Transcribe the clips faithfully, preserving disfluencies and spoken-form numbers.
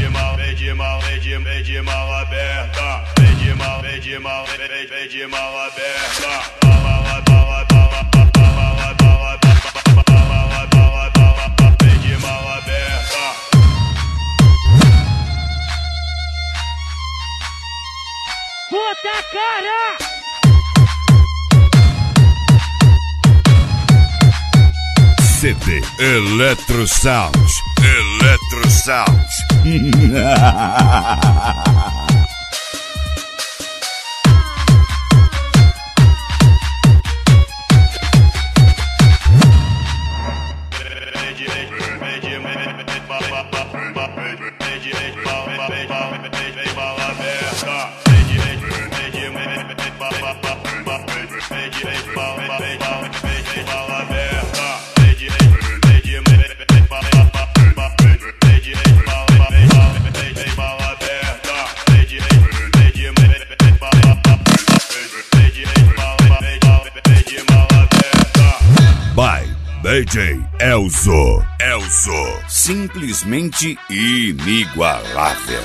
de mal, vem de mal, vem de, vem de mal aberta. Vem de mal, vem de mal, vem, vem, vem de mal aberta. Bala, bala, bala, bala, bala, bala, bala, bala, bala, vem de mal aberta. Puta cara! C D Electro Sounds. Electro Sounds. By D J Elzo. Elzo. Simplesmente inigualável.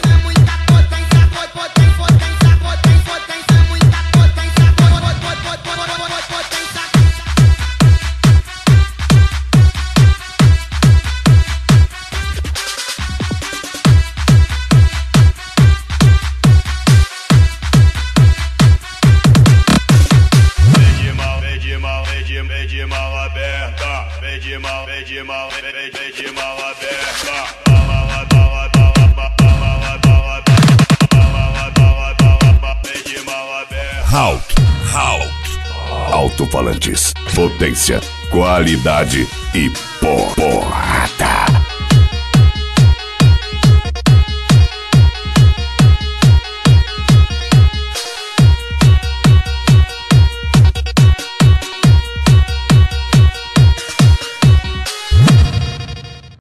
Vem de mal aberta, vem de mal, vem de mal, vem, vem, vem de mal aberta. Bala, bala, bala, bala, bala, bala, bala, bala, vem de mal aberta. Hulk, Hulk. Alto-falantes, potência, qualidade e porrada.